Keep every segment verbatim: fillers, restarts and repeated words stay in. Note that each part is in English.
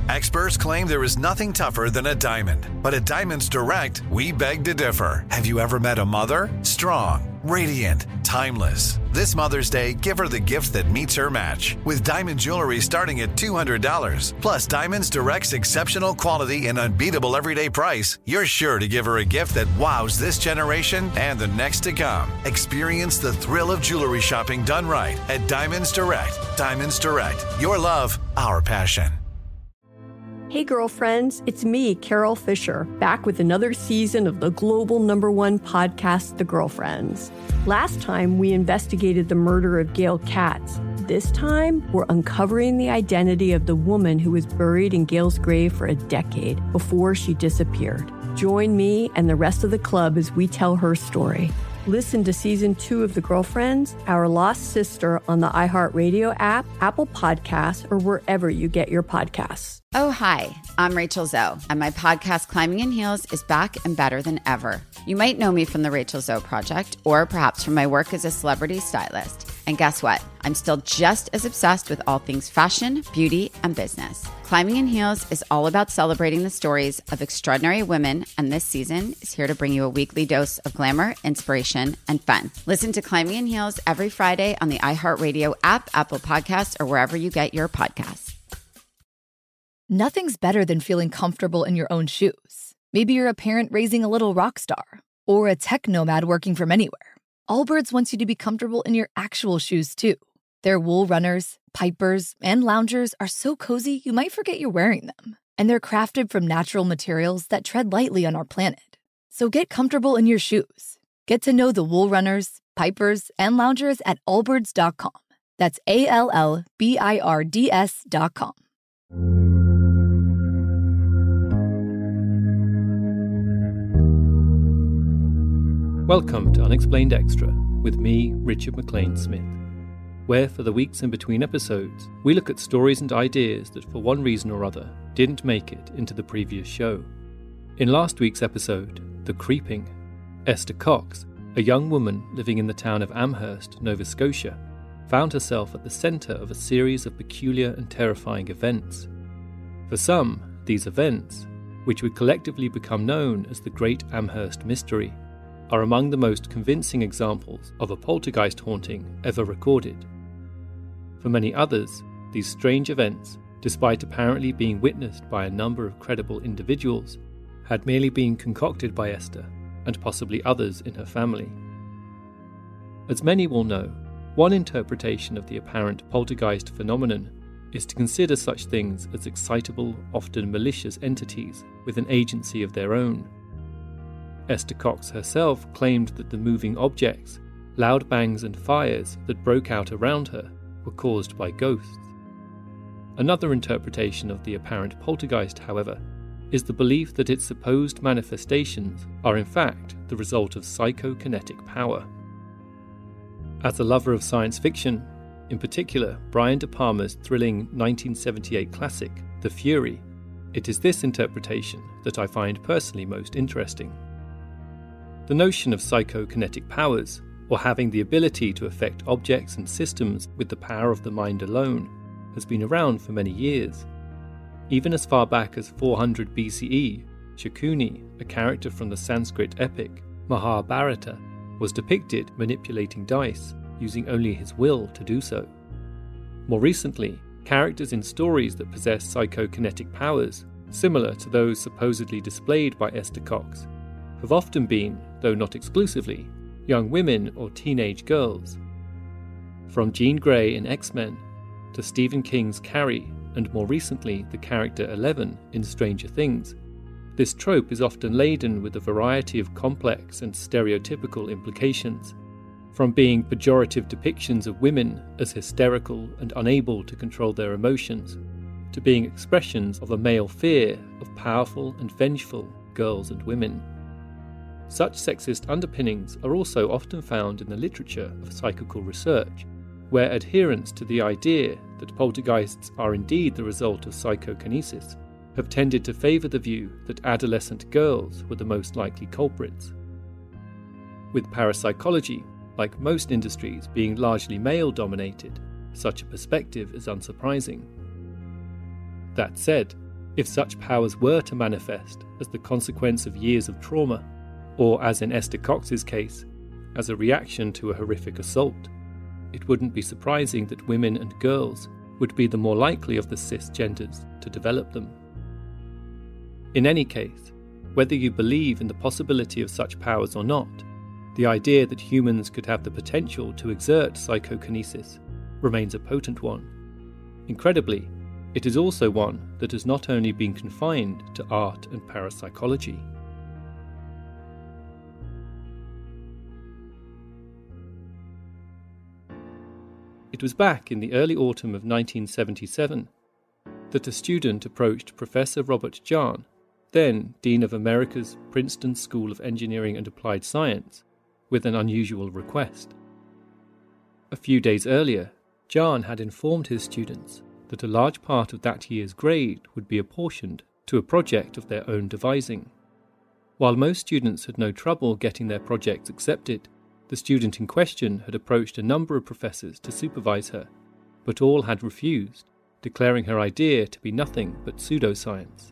Experts claim there is nothing tougher than a diamond. But at Diamonds Direct, we beg to differ. Have you ever met a mother? Strong, radiant, timeless. This Mother's Day, give her the gift that meets her match. With diamond jewelry starting at two hundred dollars. Plus Diamonds Direct's exceptional quality and unbeatable everyday price, you're sure to give her a gift that wows this generation and the next to come. Experience the thrill of jewelry shopping done right at Diamonds Direct. Diamonds Direct. Your love, our passion. Hey girlfriends, it's me, Carol Fisher, back with another season of the global number one podcast, The Girlfriends. Last time, we investigated the murder of Gail Katz. This time, we're uncovering the identity of the woman who was buried in Gail's grave for a decade before she disappeared. Join me and the rest of the club as we tell her story. Listen to Season two of The Girlfriends, Our Lost Sister on the iHeartRadio app, Apple Podcasts, or wherever you get your podcasts. Oh, hi, I'm Rachel Zoe, and my podcast, Climbing in Heels, is back and better than ever. You might know me from the Rachel Zoe Project, or perhaps from my work as a celebrity stylist. And guess what? I'm still just as obsessed with all things fashion, beauty, and business. Climbing in Heels is all about celebrating the stories of extraordinary women, and this season is here to bring you a weekly dose of glamour, inspiration, and fun. Listen to Climbing in Heels every Friday on the iHeartRadio app, Apple Podcasts, or wherever you get your podcasts. Nothing's better than feeling comfortable in your own shoes. Maybe you're a parent raising a little rock star, or a tech nomad working from anywhere. Allbirds wants you to be comfortable in your actual shoes, too. Their wool runners, pipers, and loungers are so cozy you might forget you're wearing them. And they're crafted from natural materials that tread lightly on our planet. So get comfortable in your shoes. Get to know the wool runners, pipers, and loungers at allbirds dot com. That's A L L B I R D S dot com. Welcome to Unexplained Extra with me, Richard McLean Smith, where for the weeks in between episodes, we look at stories and ideas that for one reason or other didn't make it into the previous show. In last week's episode, The Creeping, Esther Cox, a young woman living in the town of Amherst, Nova Scotia, found herself at the centre of a series of peculiar and terrifying events. For some, these events, which would collectively become known as the Great Amherst Mystery, are among the most convincing examples of a poltergeist haunting ever recorded. For many others, these strange events, despite apparently being witnessed by a number of credible individuals, had merely been concocted by Esther and possibly others in her family. As many will know, one interpretation of the apparent poltergeist phenomenon is to consider such things as excitable, often malicious entities with an agency of their own. Esther Cox herself claimed that the moving objects, loud bangs and fires that broke out around her were caused by ghosts. Another interpretation of the apparent poltergeist, however, is the belief that its supposed manifestations are in fact the result of psychokinetic power. As a lover of science fiction, in particular Brian De Palma's thrilling nineteen seventy-eight classic, The Fury, it is this interpretation that I find personally most interesting. The notion of psychokinetic powers, or having the ability to affect objects and systems with the power of the mind alone, has been around for many years. Even as far back as four hundred B C E, Shakuni, a character from the Sanskrit epic Mahabharata, was depicted manipulating dice, using only his will to do so. More recently, characters in stories that possess psychokinetic powers, similar to those supposedly displayed by Esther Cox, have often been, though not exclusively, young women or teenage girls. From Jean Grey in X-Men, to Stephen King's Carrie, and more recently the character Eleven in Stranger Things, this trope is often laden with a variety of complex and stereotypical implications, from being pejorative depictions of women as hysterical and unable to control their emotions, to being expressions of a male fear of powerful and vengeful girls and women. Such sexist underpinnings are also often found in the literature of psychical research, where adherents to the idea that poltergeists are indeed the result of psychokinesis have tended to favour the view that adolescent girls were the most likely culprits. With parapsychology, like most industries, being largely male-dominated, such a perspective is unsurprising. That said, If such powers were to manifest as the consequence of years of trauma, or as in Esther Cox's case, as a reaction to a horrific assault, it wouldn't be surprising that women and girls would be the more likely of the cisgenders to develop them. In any case, whether you believe in the possibility of such powers or not, the idea that humans could have the potential to exert psychokinesis remains a potent one. Incredibly, it is also one that has not only been confined to art and parapsychology. It was back in the early autumn of nineteen seventy-seven that a student approached Professor Robert Jahn, then Dean of America's Princeton School of Engineering and Applied Science, with an unusual request. A few days earlier, Jahn had informed his students that a large part of that year's grade would be apportioned to a project of their own devising. While most students had no trouble getting their projects accepted, the student in question had approached a number of professors to supervise her, but all had refused, declaring her idea to be nothing but pseudoscience.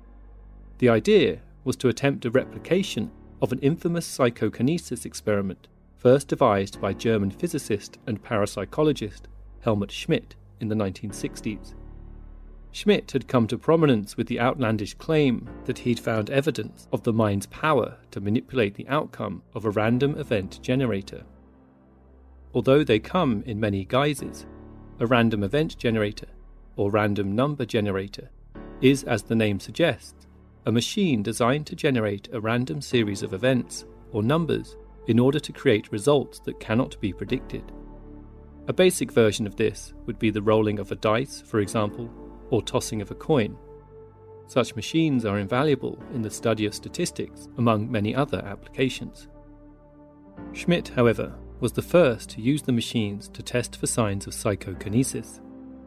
The idea was to attempt a replication of an infamous psychokinesis experiment first devised by German physicist and parapsychologist Helmut Schmidt in the nineteen sixties. Schmidt had come to prominence with the outlandish claim that he'd found evidence of the mind's power to manipulate the outcome of a random event generator. Although they come in many guises, a random event generator, or random number generator, is, as the name suggests, a machine designed to generate a random series of events, or numbers, in order to create results that cannot be predicted. A basic version of this would be the rolling of a dice, for example, or tossing of a coin. Such machines are invaluable in the study of statistics, among many other applications. Schmidt, however, was the first to use the machines to test for signs of psychokinesis.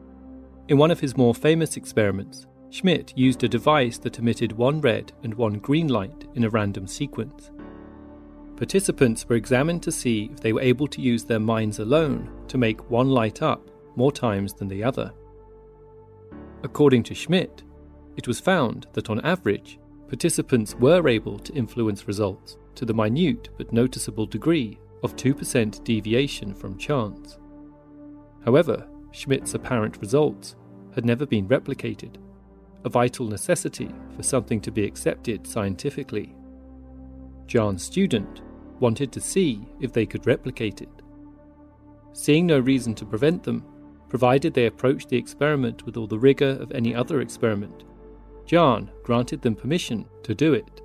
In one of his more famous experiments, Schmidt used a device that emitted one red and one green light in a random sequence. Participants were examined to see if they were able to use their minds alone to make one light up more times than the other. According to Schmidt, it was found that on average, participants were able to influence results to the minute but noticeable degree of two percent deviation from chance. However, Schmidt's apparent results had never been replicated, a vital necessity for something to be accepted scientifically. Jahn's student wanted to see if they could replicate it. Seeing no reason to prevent them, provided they approached the experiment with all the rigour of any other experiment, Jahn granted them permission to do it.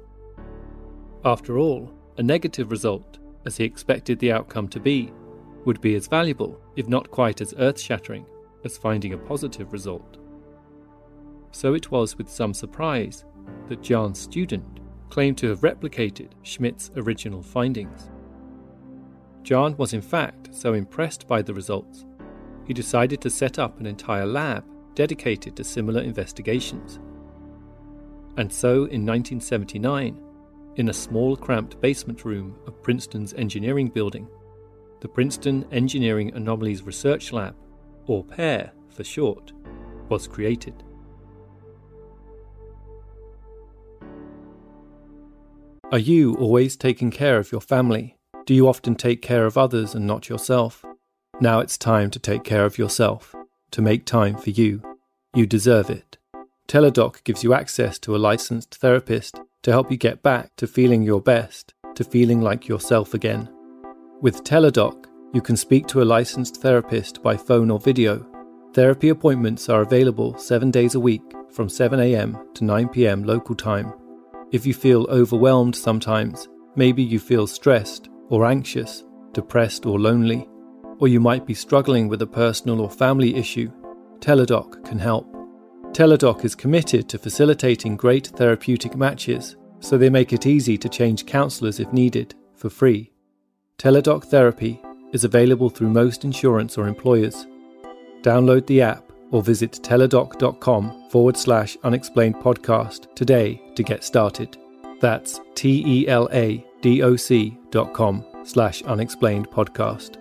After all, a negative result, as he expected the outcome to be, would be as valuable, if not quite as earth-shattering, as finding a positive result. So it was with some surprise that Jahn's student claimed to have replicated Schmidt's original findings. Jahn was in fact so impressed by the results, he decided to set up an entire lab dedicated to similar investigations. And so in nineteen seventy-nine, in a small cramped basement room of Princeton's engineering building, the Princeton Engineering Anomalies Research Lab, or PEAR for short, was created. Are you always taking care of your family? Do you often take care of others and not yourself? Now it's time to take care of yourself, to make time for you. You deserve it. Teladoc gives you access to a licensed therapist to help you get back to feeling your best, to feeling like yourself again. With Teladoc, you can speak to a licensed therapist by phone or video. Therapy appointments are available seven days a week from seven a.m. to nine p.m. local time. If you feel overwhelmed sometimes, maybe you feel stressed or anxious, depressed or lonely, or you might be struggling with a personal or family issue, Teladoc can help. Teladoc is committed to facilitating great therapeutic matches, so they make it easy to change counsellors if needed, for free. Teladoc Therapy is available through most insurance or employers. Download the app or visit teladoc.com forward slash unexplained podcast today to get started. That's T-E-L-A-D-O-C dot com slash unexplained podcast.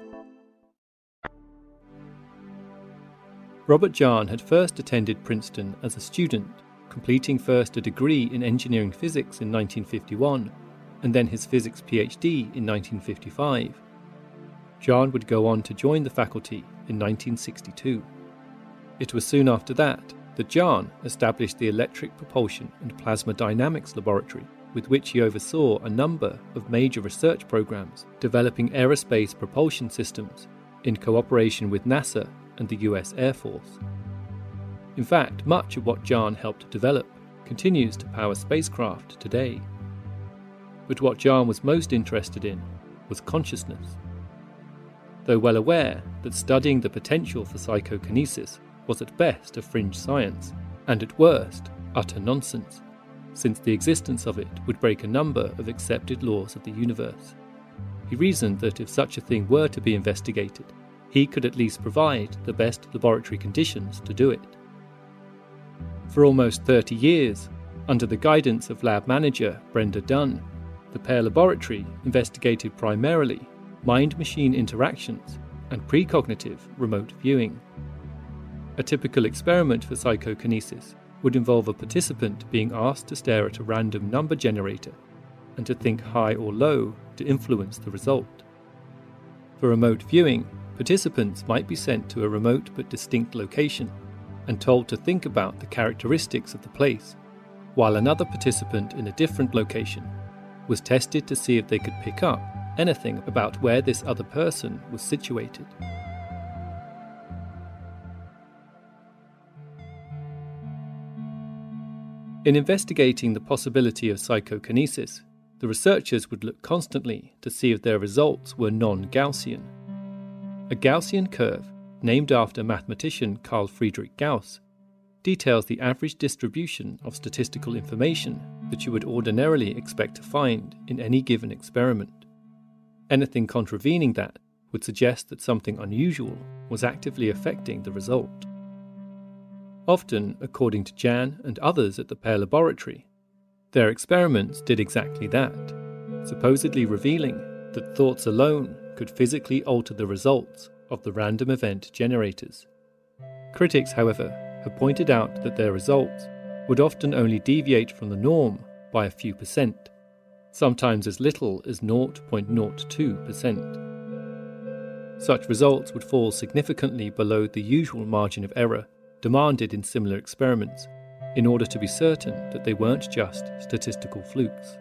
Robert Jahn had first attended Princeton as a student completing first a degree in engineering physics in nineteen fifty-one and then his physics PhD in nineteen fifty-five. Jahn would go on to join the faculty in nineteen sixty-two. It was soon after that that Jahn established the Electric Propulsion and Plasma Dynamics Laboratory, with which he oversaw a number of major research programs developing aerospace propulsion systems in cooperation with NASA and the U S Air Force. In fact, much of what Jahn helped develop continues to power spacecraft today. But what Jahn was most interested in was consciousness. Though well aware that studying the potential for psychokinesis was at best a fringe science, and at worst utter nonsense, since the existence of it would break a number of accepted laws of the universe, he reasoned that if such a thing were to be investigated, he could at least provide the best laboratory conditions to do it. For almost thirty years, under the guidance of lab manager Brenda Dunn, the Pear Laboratory investigated primarily mind-machine interactions and precognitive remote viewing. A typical experiment for psychokinesis would involve a participant being asked to stare at a random number generator and to think high or low to influence the result. For remote viewing, participants might be sent to a remote but distinct location and told to think about the characteristics of the place, while another participant in a different location was tested to see if they could pick up anything about where this other person was situated. In investigating the possibility of psychokinesis, the researchers would look constantly to see if their results were non-Gaussian. A Gaussian curve, named after mathematician Carl Friedrich Gauss, details the average distribution of statistical information that you would ordinarily expect to find in any given experiment. Anything contravening that would suggest that something unusual was actively affecting the result. Often, according to Jahn and others at the Pear Laboratory, their experiments did exactly that, supposedly revealing that thoughts alone could physically alter the results of the random event generators. Critics, however, have pointed out that their results would often only deviate from the norm by a few percent, sometimes as little as zero point zero two percent. Such results would fall significantly below the usual margin of error demanded in similar experiments, in order to be certain that they weren't just statistical flukes.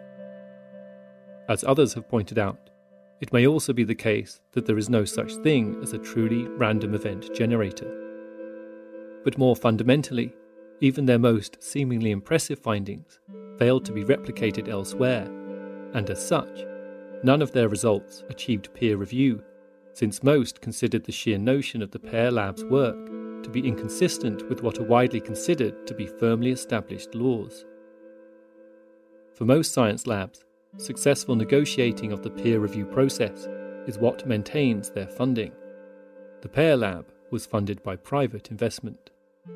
As others have pointed out, it may also be the case that there is no such thing as a truly random event generator. But more fundamentally, even their most seemingly impressive findings failed to be replicated elsewhere, and as such, none of their results achieved peer review, since most considered the sheer notion of the Pear Lab's work to be inconsistent with what are widely considered to be firmly established laws. For most science labs, successful negotiating of the peer review process is what maintains their funding. The Pear Lab was funded by private investment.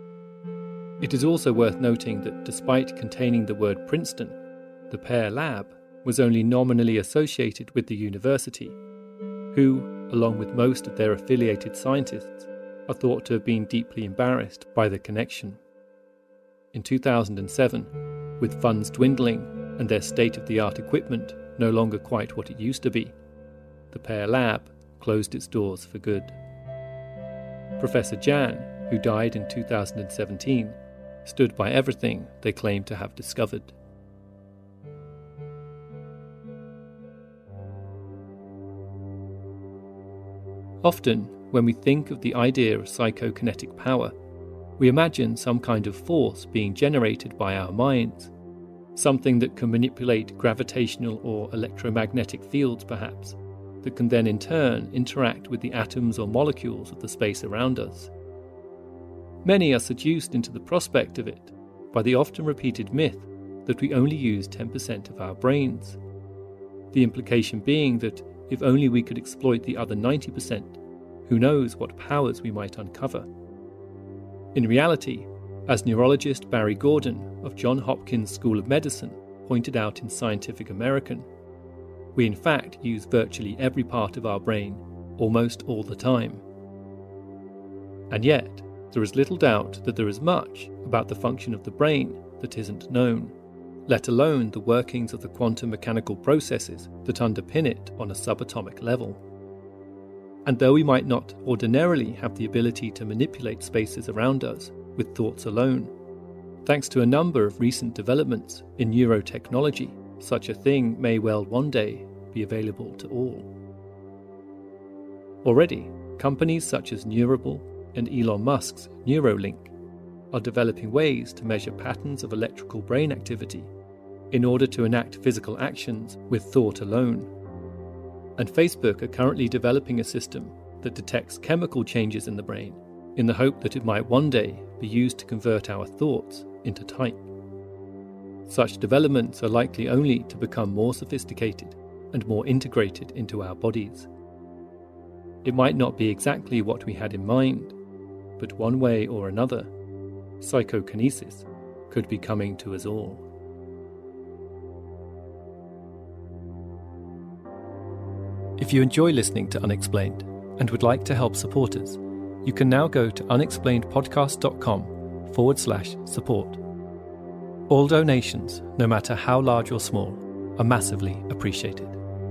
It is also worth noting that despite containing the word Princeton, the Pear Lab was only nominally associated with the university, who, along with most of their affiliated scientists, are thought to have been deeply embarrassed by the connection. In two thousand seven, with funds dwindling and their state-of-the-art equipment no longer quite what it used to be, the Pear Lab closed its doors for good. Professor Jahn, who died in two thousand seventeen, stood by everything they claimed to have discovered. Often, when we think of the idea of psychokinetic power, we imagine some kind of force being generated by our minds, something that can manipulate gravitational or electromagnetic fields perhaps, that can then in turn interact with the atoms or molecules of the space around us. Many are seduced into the prospect of it by the often repeated myth that we only use ten percent of our brains, the implication being that if only we could exploit the other ninety percent, who knows what powers we might uncover. In reality, as neurologist Barry Gordon of Johns Hopkins School of Medicine pointed out in Scientific American, we in fact use virtually every part of our brain, almost all the time. And yet, there is little doubt that there is much about the function of the brain that isn't known, let alone the workings of the quantum mechanical processes that underpin it on a subatomic level. And though we might not ordinarily have the ability to manipulate spaces around us with thoughts alone, thanks to a number of recent developments in neurotechnology, such a thing may well one day be available to all. Already, companies such as Neurable and Elon Musk's Neuralink are developing ways to measure patterns of electrical brain activity in order to enact physical actions with thought alone. And Facebook are currently developing a system that detects chemical changes in the brain in the hope that it might one day be used to convert our thoughts into type. Such developments are likely only to become more sophisticated and more integrated into our bodies. It might not be exactly what we had in mind, but one way or another, psychokinesis could be coming to us all. If you enjoy listening to Unexplained and would like to help support us, you can now go to unexplainedpodcast.com forward slash support. All donations, no matter how large or small, are massively appreciated.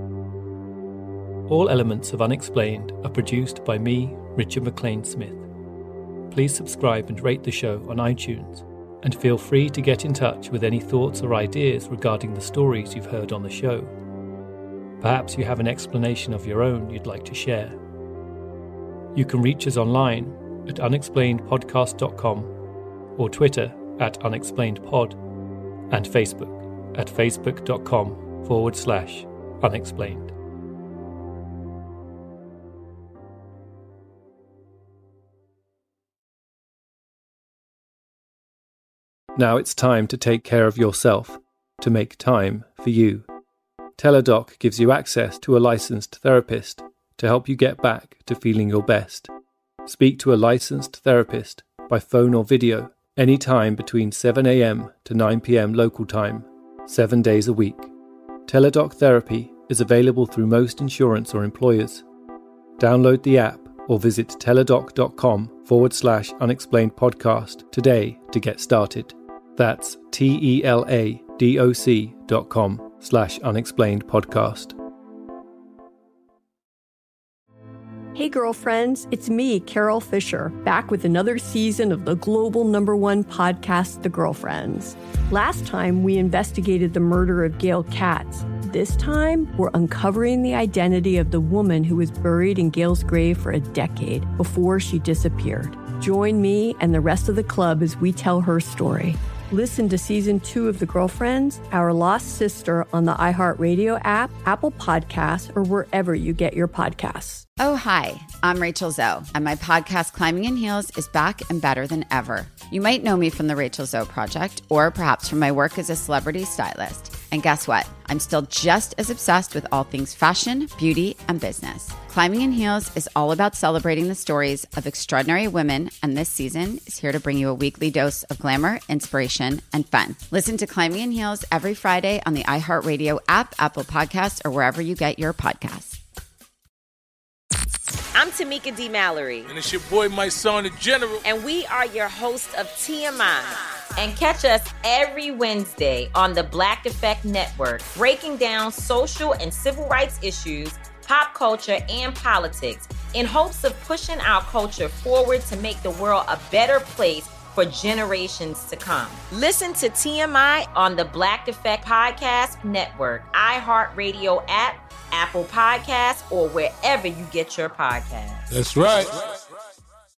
All elements of Unexplained are produced by me, Richard McLean Smith. Please subscribe and rate the show on iTunes, and feel free to get in touch with any thoughts or ideas regarding the stories you've heard on the show. Perhaps you have an explanation of your own you'd like to share. You can reach us online at unexplained podcast dot com or Twitter at unexplainedpod and Facebook at facebook.com forward slash unexplained. Now it's time to take care of yourself, to make time for you. Teladoc gives you access to a licensed therapist to help you get back to feeling your best. Speak to a licensed therapist by phone or video anytime between seven a.m. to nine p.m. local time, seven days a week. Teladoc Therapy is available through most insurance or employers. Download the app or visit teladoc.com forward slash unexplained podcast today to get started. That's T-E-L-A-D-O-C dot com slash unexplained podcast. Hey girlfriends, it's me, Carol Fisher, back with another season of the global number one podcast, The Girlfriends. Last time, we investigated the murder of Gail Katz. This time, we're uncovering the identity of the woman who was buried in Gail's grave for a decade before she disappeared. Join me and the rest of the club as we tell her story. Listen to Season two of The Girlfriends, Our Lost Sister on the iHeartRadio app, Apple Podcasts, or wherever you get your podcasts. Oh, hi, I'm Rachel Zoe, and my podcast, Climbing in Heels, is back and better than ever. You might know me from the Rachel Zoe Project, or perhaps from my work as a celebrity stylist. And guess what? I'm still just as obsessed with all things fashion, beauty, and business. Climbing in Heels is all about celebrating the stories of extraordinary women, and this season is here to bring you a weekly dose of glamour, inspiration, and fun. Listen to Climbing in Heels every Friday on the iHeartRadio app, Apple Podcasts, or wherever you get your podcasts. I'm Tamika D. Mallory. And it's your boy, my son, the General. And we are your hosts of T M I. And catch us every Wednesday on the Black Effect Network, breaking down social and civil rights issues, pop culture, and politics in hopes of pushing our culture forward to make the world a better place for generations to come. Listen to T M I on the Black Effect Podcast Network, iHeartRadio app, Apple Podcasts, or wherever you get your podcasts. That's right.